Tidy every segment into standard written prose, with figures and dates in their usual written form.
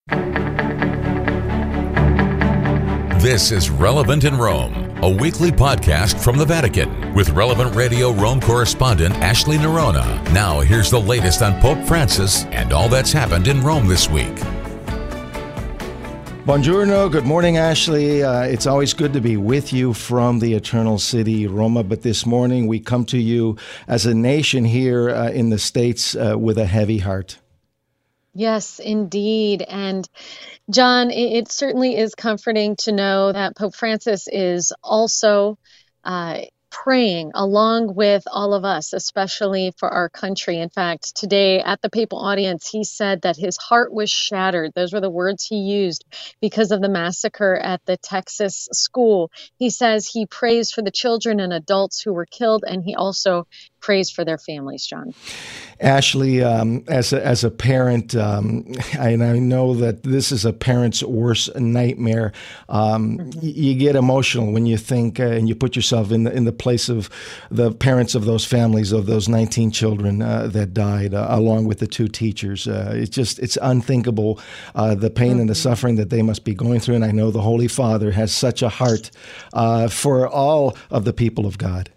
This is Relevant in Rome, a weekly podcast from the Vatican with Relevant Radio Rome correspondent Ashley Nerona. Now, here's the latest on Pope Francis and all that's happened in Rome this week. Buongiorno. Good morning, Ashley. It's always good to be with you from the Eternal City, Roma. But this morning, we come to you as a nation here in the States with a heavy heart. Yes, indeed. And John, it certainly is comforting to know that Pope Francis is also praying along with all of us, especially for our country. In fact, today at the papal audience, he said that his heart was shattered. Those were the words he used because of the massacre at the Texas school. He says he prays for the children and adults who were killed, and he also prays for their families, John. Ashley, as a parent, and I know that this is a parent's worst nightmare. You get emotional when you think and you put yourself in the place of the parents of those families, of those 19 children that died, along with the 2 teachers. It's unthinkable, the pain and the suffering that they must be going through. And I know the Holy Father has such a heart for all of the people of God.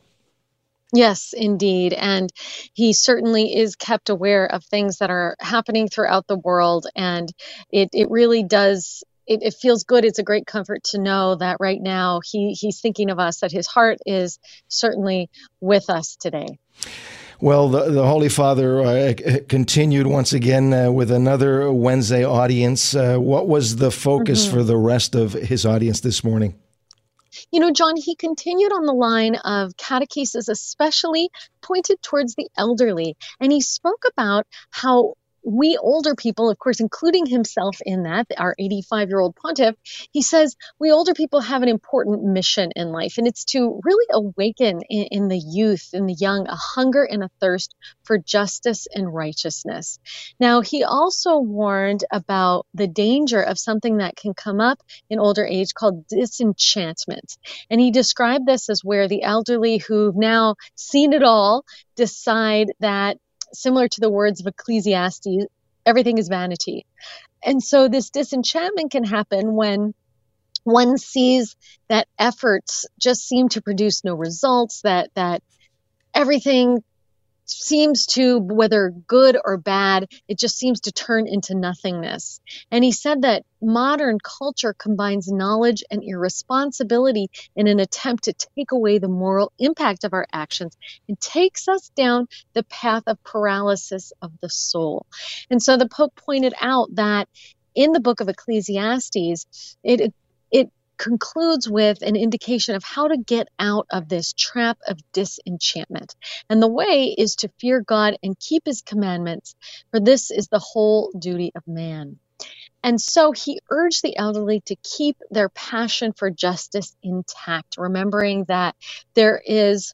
Yes, indeed. And he certainly is kept aware of things that are happening throughout the world. And it really does, it feels good. It's a great comfort to know that right now he's thinking of us, that his heart is certainly with us today. Well, the Holy Father continued once again with another Wednesday audience. What was the focus for the rest of his audience this morning? You know, John, he continued on the line of catechesis, especially pointed towards the elderly. And he spoke about how we older people, of course, including himself in that, our 85-year-old pontiff, he says we older people have an important mission in life, and it's to really awaken in the youth, in the young, a hunger and a thirst for justice and righteousness. Now, he also warned about the danger of something that can come up in older age called disenchantment. And he described this as where the elderly who've now seen it all decide that, similar to the words of Ecclesiastes, everything is vanity. And so this disenchantment can happen when one sees that efforts just seem to produce no results, that everything seems to, whether good or bad, it just seems to turn into nothingness. And he said that modern culture combines knowledge and irresponsibility in an attempt to take away the moral impact of our actions and takes us down the path of paralysis of the soul. And so the Pope pointed out that in the book of Ecclesiastes, it concludes with an indication of how to get out of this trap of disenchantment. And the way is to fear God and keep his commandments, for this is the whole duty of man. And so he urged the elderly to keep their passion for justice intact, remembering that there is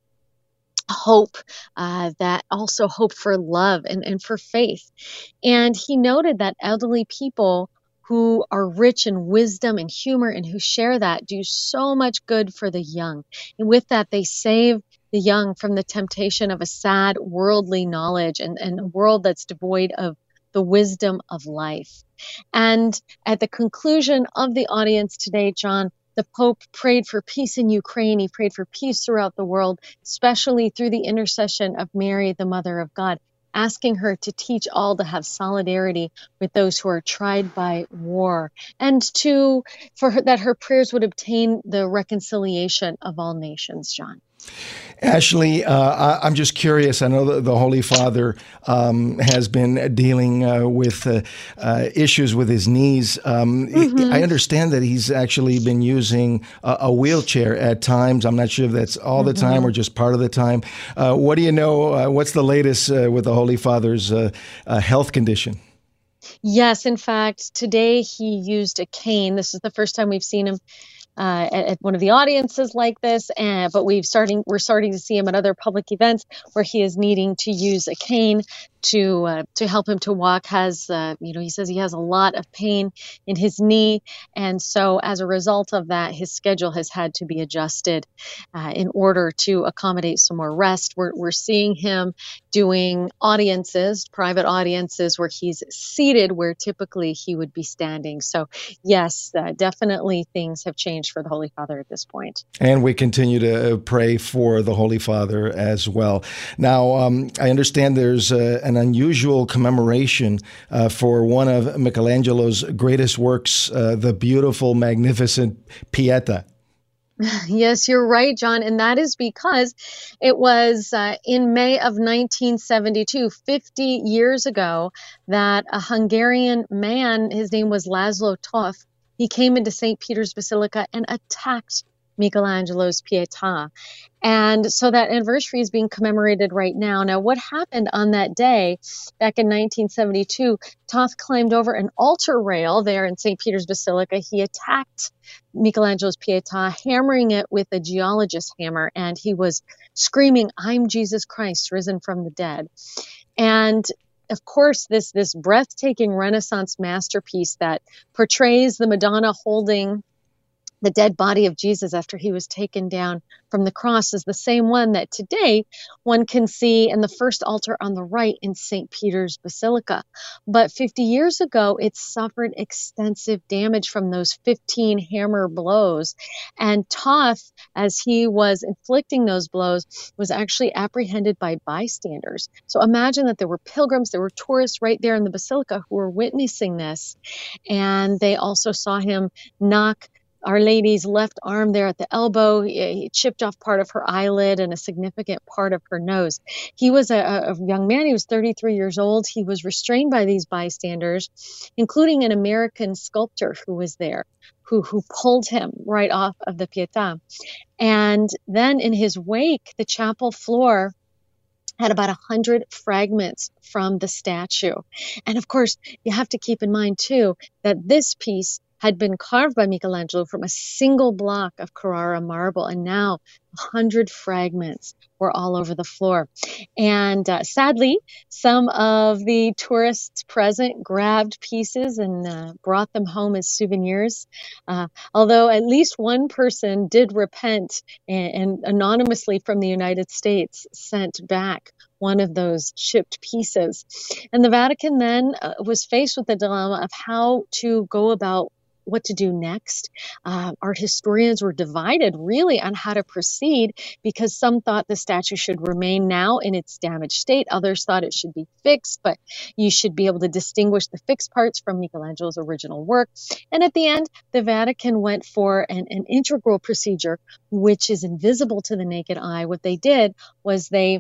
hope, that also hope for love and for faith. And he noted that elderly people who are rich in wisdom and humor and who share that do so much good for the young. And with that, they save the young from the temptation of a sad worldly knowledge and a world that's devoid of the wisdom of life. And at the conclusion of the audience today, John, the Pope prayed for peace in Ukraine. He prayed for peace throughout the world, especially through the intercession of Mary, the Mother of God, asking her to teach all to have solidarity with those who are tried by war, and that her prayers would obtain the reconciliation of all nations, John. Ashley, I'm just curious. I know the Holy Father has been dealing with issues with his knees. I understand that he's actually been using a wheelchair at times. I'm not sure if that's all the time or just part of the time. What do you know? What's the latest with the Holy Father's health condition? Yes, in fact, today he used a cane. This is the first time we've seen him at one of the audiences like this, but we're starting to see him at other public events where he is needing to use a cane to help him to walk. He says he has a lot of pain in his knee, and so as a result of that, his schedule has had to be adjusted in order to accommodate some more rest. We're seeing him doing audiences, private audiences, where he's seated where typically he would be standing. So yes, definitely things have changed for the Holy Father at this point. And we continue to pray for the Holy Father as well. Now, I understand there's an unusual commemoration for one of Michelangelo's greatest works, the beautiful, magnificent Pietà. Yes, you're right, John. And that is because it was in May of 1972, 50 years ago, that a Hungarian man, his name was Laszlo Toth, he came into St. Peter's Basilica and attacked Michelangelo's Pietà. And so that anniversary is being commemorated right now. Now, what happened on that day back in 1972, Toth climbed over an altar rail there in St. Peter's Basilica. He attacked Michelangelo's Pietà, hammering it with a geologist's hammer, and he was screaming, "I'm Jesus Christ, risen from the dead." And of course, this breathtaking Renaissance masterpiece that portrays the Madonna holding the dead body of Jesus after he was taken down from the cross is the same one that today one can see in the first altar on the right in St. Peter's Basilica. But 50 years ago, it suffered extensive damage from those 15 hammer blows. And Toth, as he was inflicting those blows, was actually apprehended by bystanders. So imagine that there were pilgrims, there were tourists right there in the Basilica who were witnessing this. And they also saw him knock Our Lady's left arm there at the elbow. He chipped off part of her eyelid and a significant part of her nose. He was a young man. He was 33 years old. He was restrained by these bystanders, including an American sculptor who was there, who pulled him right off of the Pietà. And then in his wake, the chapel floor had about 100 fragments from the statue. And of course, you have to keep in mind, too, that this piece had been carved by Michelangelo from a single block of Carrara marble, and now 100 fragments were all over the floor. And sadly, some of the tourists present grabbed pieces and brought them home as souvenirs, although at least one person did repent and anonymously from the United States sent back one of those chipped pieces. And the Vatican then was faced with the dilemma of how to go about what to do next. Art historians were divided really on how to proceed, because some thought the statue should remain now in its damaged state. Others thought it should be fixed, but you should be able to distinguish the fixed parts from Michelangelo's original work. And at the end, the Vatican went for an integral procedure, which is invisible to the naked eye. What they did was the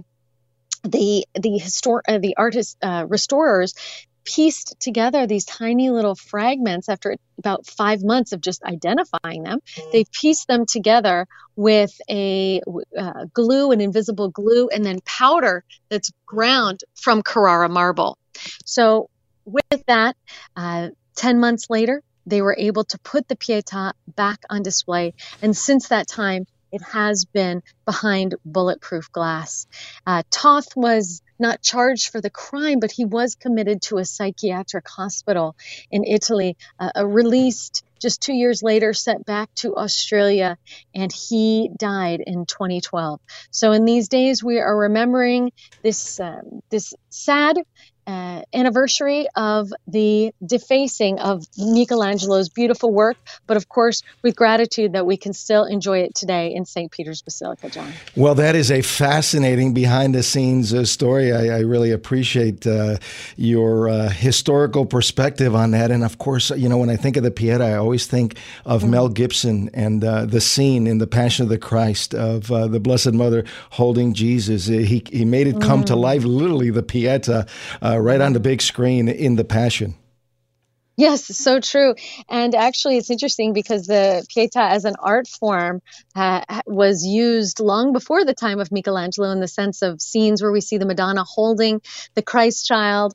restorers pieced together these tiny little fragments after about 5 months of just identifying them. They pieced them together with a glue, an invisible glue, and then powder that's ground from Carrara marble. So with that, 10 months later, they were able to put the Pietà back on display. And since that time, it has been behind bulletproof glass. Toth was not charged for the crime, but he was committed to a psychiatric hospital in Italy, released just 2 years later, sent back to Australia, and he died in 2012. So in these days, we are remembering this sad anniversary of the defacing of Michelangelo's beautiful work, but of course with gratitude that we can still enjoy it today in St. Peter's Basilica, John. Well, that is a fascinating behind-the-scenes story. I really appreciate your historical perspective on that. And of course, you know, when I think of the Pietà, I always think of Mel Gibson and the scene in The Passion of the Christ of the Blessed Mother holding Jesus. He made it come to life, literally, the Pietà, right on the big screen in The Passion. Yes, so true. And actually, it's interesting because the Pietà as an art form was used long before the time of Michelangelo in the sense of scenes where we see the Madonna holding the Christ child,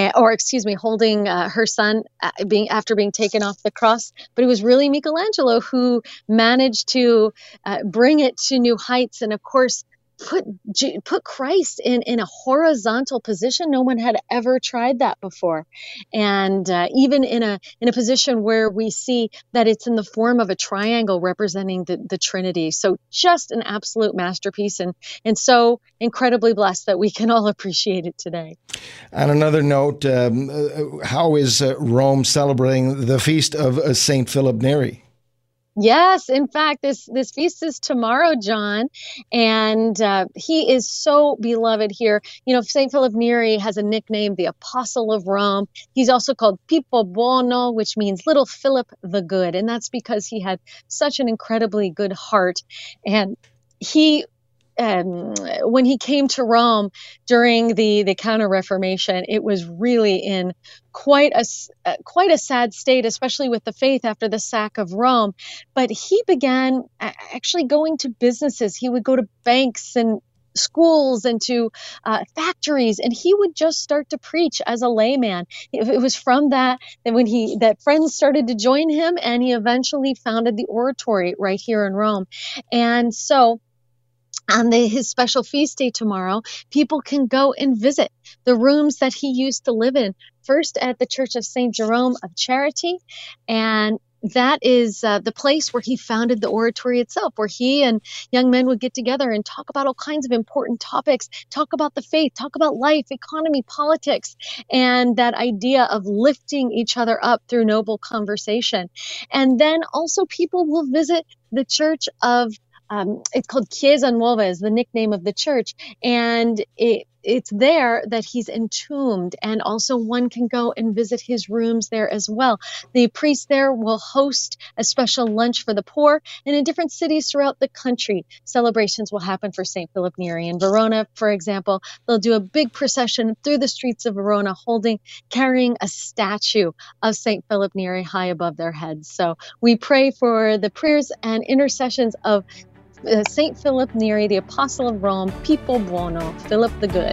holding her son after being taken off the cross. But it was really Michelangelo who managed to bring it to new heights, and of course, put Christ in a horizontal position. No one had ever tried that before, and even in a position where we see that it's in the form of a triangle representing the Trinity. So just an absolute masterpiece, and so incredibly blessed that we can all appreciate it today. On another note, how is Rome celebrating the feast of Saint Philip Neri? Yes, in fact, this feast is tomorrow, John, and he is so beloved here. You know, Saint Philip Neri has a nickname, the Apostle of Rome. He's also called Pippo Buono, which means Little Philip the Good, and that's because he had such an incredibly good heart. And he when he came to Rome during the Counter-Reformation, it was really in quite a sad state, especially with the faith after the sack of Rome. But he began actually going to businesses. He would go to banks and schools and to factories, and he would just start to preach as a layman. It was from that friends started to join him, and he eventually founded the Oratory right here in Rome. And so on his special feast day tomorrow, people can go and visit the rooms that he used to live in, first at the Church of St. Jerome of Charity, and that is the place where he founded the Oratory itself, where he and young men would get together and talk about all kinds of important topics, talk about the faith, talk about life, economy, politics, and that idea of lifting each other up through noble conversation. And then also people will visit the church of it's called Chiesa Nuova, is the nickname of the church, and it's there that he's entombed, and also one can go and visit his rooms there as well. The priest there will host a special lunch for the poor, and in different cities throughout the country, celebrations will happen for St. Philip Neri. In Verona, for example, they'll do a big procession through the streets of Verona, carrying a statue of St. Philip Neri high above their heads. So we pray for the prayers and intercessions of Saint Philip Neri, the Apostle of Rome, Pippo Buono, Philip the Good.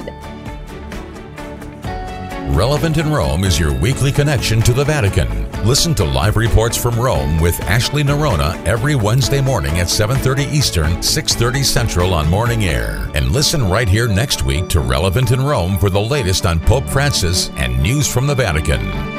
Relevant in Rome is your weekly connection to the Vatican. Listen to live reports from Rome with Ashley Nerona every Wednesday morning at 7:30 Eastern, 6:30 Central on Morning Air. And listen right here next week to Relevant in Rome for the latest on Pope Francis and news from the Vatican.